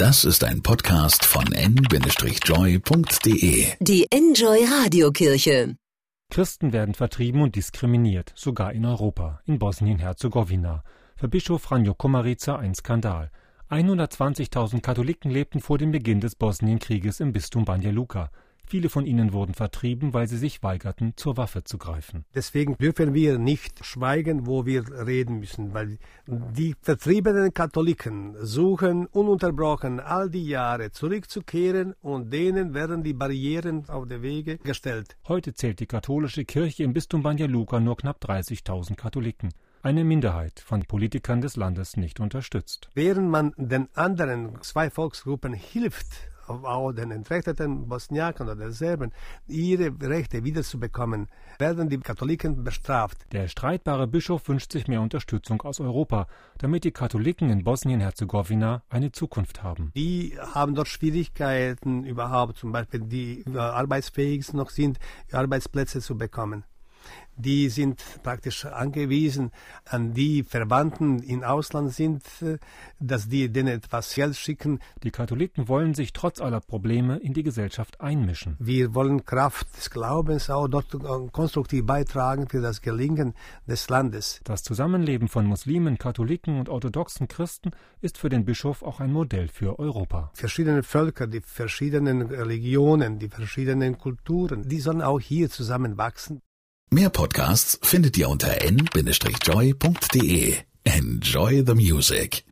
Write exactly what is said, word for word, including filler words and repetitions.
Das ist ein Podcast von en Bindestrich joy punkt de. Die Enjoy Radiokirche. Christen werden vertrieben und diskriminiert, sogar in Europa, in Bosnien-Herzegowina. Für Bischof Franjo Komarica ein Skandal. hundertzwanzigtausend Katholiken lebten vor dem Beginn des Bosnienkrieges im Bistum Banja Luka. Viele von ihnen wurden vertrieben, weil sie sich weigerten, zur Waffe zu greifen. Deswegen dürfen wir nicht schweigen, wo wir reden müssen, weil die vertriebenen Katholiken suchen ununterbrochen all die Jahre zurückzukehren und denen werden die Barrieren auf die Wege gestellt. Heute zählt die katholische Kirche im Bistum Banja Luka nur knapp dreißigtausend Katholiken. Eine Minderheit, von Politikern des Landes nicht unterstützt. Während man den anderen zwei Volksgruppen hilft, auch den entrechteten Bosniaken oder Serben, ihre Rechte wiederzubekommen, werden die Katholiken bestraft. Der streitbare Bischof wünscht sich mehr Unterstützung aus Europa, damit die Katholiken in Bosnien-Herzegowina eine Zukunft haben. Die haben dort Schwierigkeiten überhaupt, zum Beispiel die arbeitsfähig noch sind, Arbeitsplätze zu bekommen. Die sind praktisch angewiesen an die Verwandten im Ausland sind, dass die denen etwas Geld schicken. Die Katholiken wollen sich trotz aller Probleme in die Gesellschaft einmischen. Wir wollen Kraft des Glaubens auch dort konstruktiv beitragen für das Gelingen des Landes. Das Zusammenleben von Muslimen, Katholiken und orthodoxen Christen ist für den Bischof auch ein Modell für Europa. Verschiedene Völker, die verschiedenen Religionen, die verschiedenen Kulturen, die sollen auch hier zusammenwachsen. Mehr Podcasts findet ihr unter en Bindestrich joy punkt de. Enjoy the music.